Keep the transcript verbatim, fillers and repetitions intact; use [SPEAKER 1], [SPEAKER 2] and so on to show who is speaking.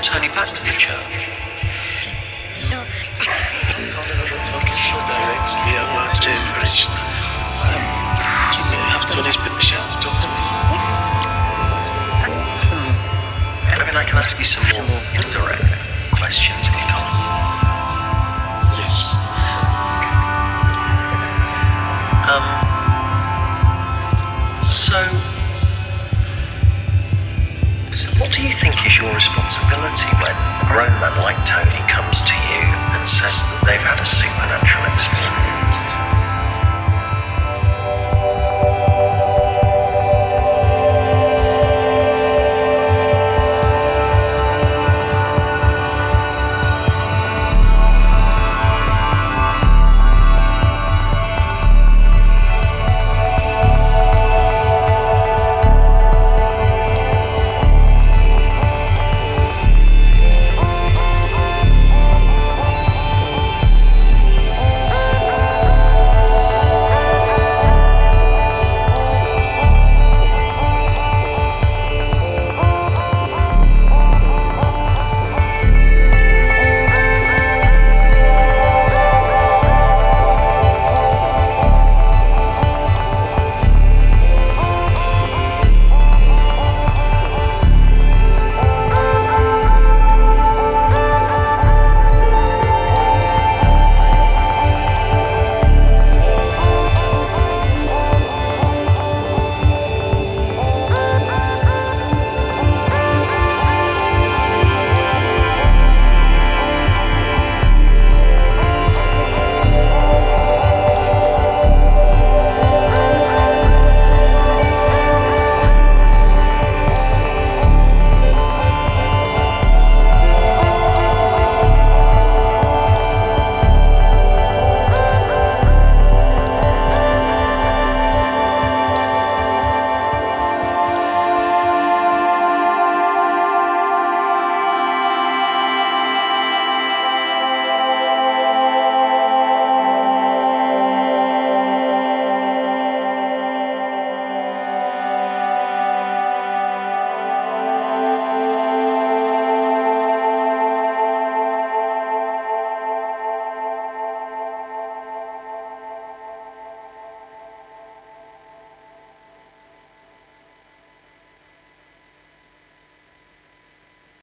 [SPEAKER 1] Tony back to the church?
[SPEAKER 2] No. Talking so directly about everything. Um, you may have Tony's permission to talk to me.
[SPEAKER 1] I mean, I can ask you some more indirect questions if you can't.
[SPEAKER 2] Yes.
[SPEAKER 1] Um, so, so what do you think is your responsibility when a grown man like Tony comes to you and says that they've had a